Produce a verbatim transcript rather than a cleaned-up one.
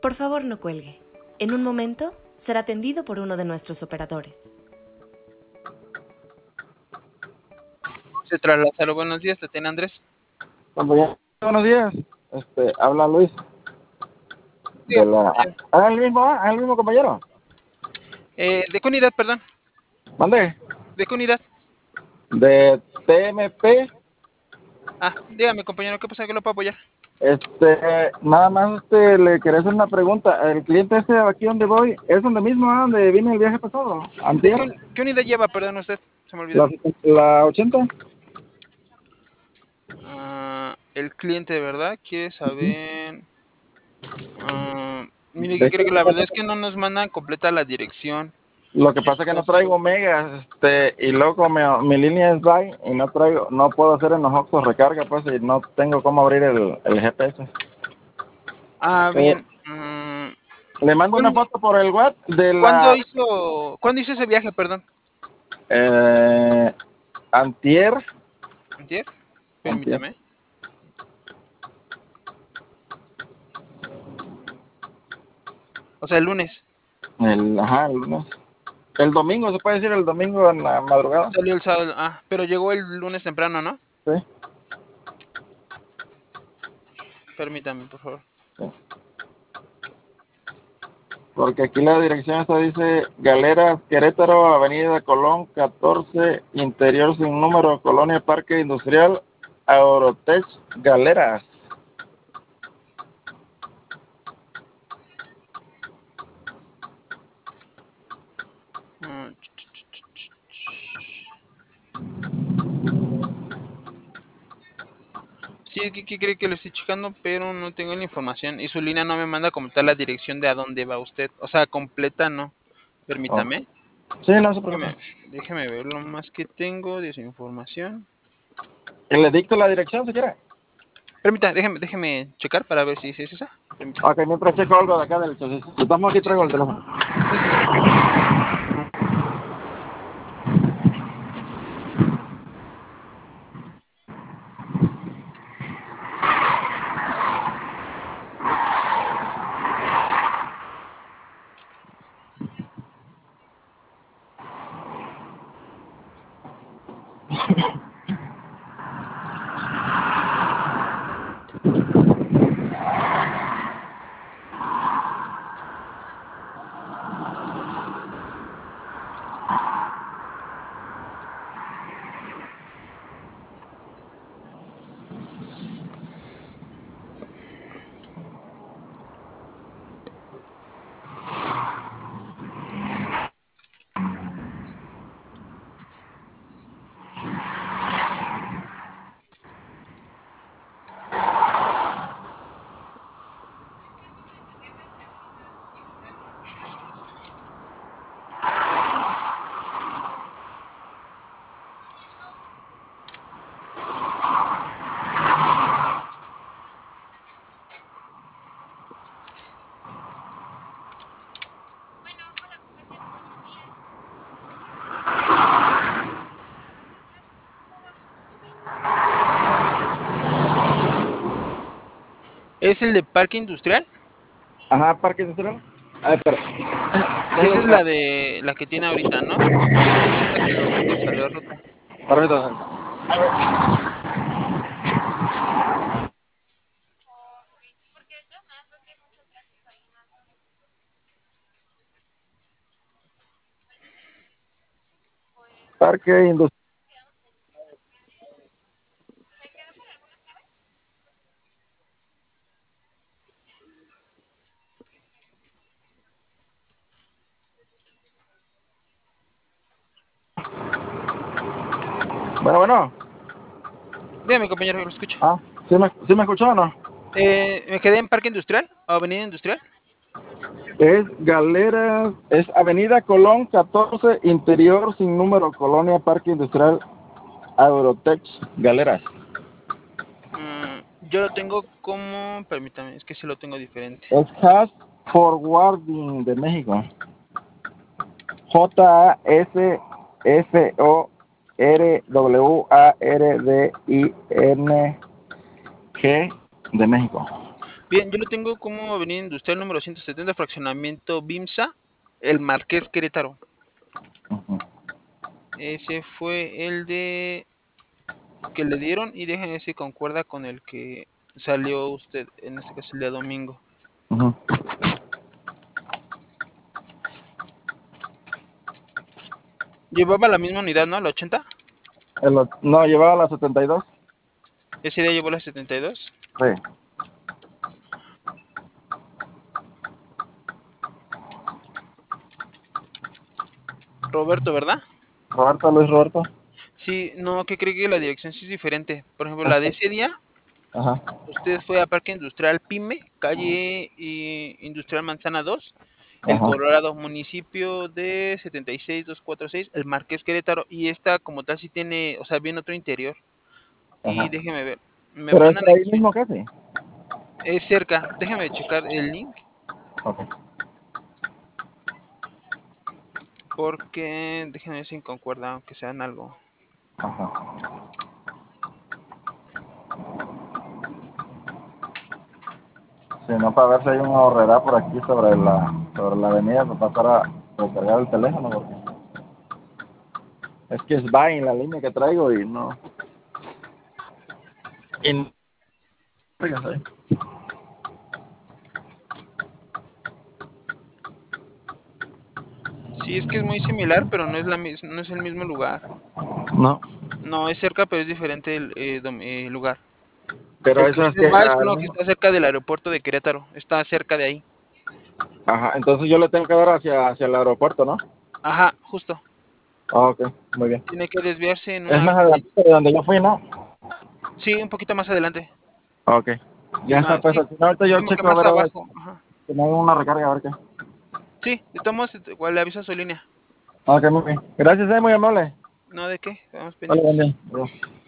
Por favor, no cuelgue. En un momento será atendido por uno de nuestros operadores. Se traslada. Buenos días, ¿te tiene Andrés? Compañero, buenos días. Este, habla Luis. Sí, De la... compañero. ¿Ah, el mismo, ah, el mismo compañero? Eh, ¿De qué unidad, perdón? ¿Mande? ¿De qué unidad? De T M P. Ah, dígame, compañero, ¿qué pasa? ¿Qué lo puedo apoyar? Este, nada más este, le quería hacer una pregunta. El cliente este aquí donde voy, ¿es donde mismo, ah, donde vine el viaje pasado? ¿De ¿Antier? qué, qué unidad lleva, perdón, usted? Se me olvidó. La, la ochenta. Ah, el cliente, ¿verdad? Quiere saber... ah, mire, ¿qué Es cree? que Que la verdad es que no nos mandan completa la dirección. Lo que pasa es que no traigo megas, este, y luego mi, mi línea es Dai y no traigo, no puedo hacer en los Oxxos recarga, pues, y no tengo cómo abrir el, el G P S. Ah, Eh, bien. mm, Le mando una ¿cuándo, foto por el WhatsApp de cuándo la hizo, ¿cuándo hizo ese viaje, perdón? eh, antier, ¿Antier? antier, Permítame. O sea, el lunes. el, ajá, el lunes. El domingo, se puede decir el domingo en la madrugada. Salió el sábado. Ah, pero llegó el lunes temprano, ¿no? Sí, Permítame, por favor. sí. Porque aquí la dirección esta dice Galeras, Querétaro, Avenida Colón catorce, interior sin número, Colonia Parque Industrial, Aurotech, Galeras. Mm, Sí, aquí que cree que lo estoy checando, pero no tengo la información. Y su línea no me manda como tal la dirección de a dónde va usted. O sea, completa no. Oh. Permítame. Sí, no se preocupe. Déjeme, déjeme ver lo más que tengo de su información. Y le dicto la dirección si quiere. Permítame, déjeme, déjeme checar para ver si, si es esa. Permítame. Ok, mientras checo algo de acá del chasis. Estamos aquí, Sí, traigo sí, el teléfono. sí, sí, sí. ¿Es el de Parque Industrial? Ajá, Parque Industrial. A ver, espera. Esa es Déjale, la de la que tiene ahorita, ¿no? treinta kilómetros salió a ruta. permítame. Parque Industrial. Bueno, bueno. Dígame, compañero, que lo escucho. Ah, ¿sí me, sí me escuchó o no? Eh, me quedé en Parque Industrial, o Avenida Industrial. Es Galeras, es Avenida Colón catorce, interior sin número, Colonia Parque Industrial, Aurotech, Galeras. Mm, yo lo tengo como, permítame, es que sí lo tengo diferente. Es Hash Forwarding de México. J A S F O R W A R D I N G de México. Bien, yo lo tengo como avenida industrial número ciento setenta, fraccionamiento BIMSA, el Marqués Querétaro. Ujú. Ese fue el de que le dieron y déjenme ver si concuerda con el que salió usted, en este caso el día domingo. Ujú. Llevaba la misma unidad, ¿no? La ochenta. El o- no, llevaba la setenta y dos. Ese día llevó la setenta y dos. Sí. Roberto, ¿verdad? Roberto, Luis Roberto. Sí, no, que cree que la dirección sí es diferente. Por ejemplo, la de ese día, Ajá. usted fue a Parque Industrial Pyme, calle eh, Industrial Manzana dos, El Ajá. Colorado, municipio de setenta y seis mil doscientos cuarenta y seis, el Marqués Querétaro, y esta como tal sí tiene, o sea, viene otro interior. Y Ajá. déjeme ver, me Pero mandan está ahí aquí, mismo casi. es cerca, déjeme checar el link, Ok. porque déjeme ver si concuerda, aunque sean algo. Ajá. Si no, para ver si hay una horrera por aquí sobre la, sobre la avenida para pasar a recargar el teléfono, porque es que es Vine la línea que traigo y no. Y no- fíjate. Sí, es que es muy similar, pero no es la mis- no es el mismo lugar. No, No, es cerca, pero es diferente el eh, dom- eh, lugar. pero El que eso es usted que va es al uno que mismo. está cerca del aeropuerto de Querétaro, está cerca de ahí. Ajá, entonces yo le tengo que dar hacia, hacia el aeropuerto, ¿no? Ajá, justo. Ah, ok, muy bien. Tiene que desviarse en Es una más calle. adelante de donde yo fui, ¿no? Sí, un poquito más adelante. Ok. Ya está, Más, pues sí, al final ahorita yo como que checo a más ver a ver abajo. Ajá. si me hago una recarga, a ver qué. Sí, de todos modos, igual le avisa a su línea. Ok, muy bien. Gracias, eh, muy amable. No, ¿de qué? Vamos Vale, buen pendientes. día. Adiós.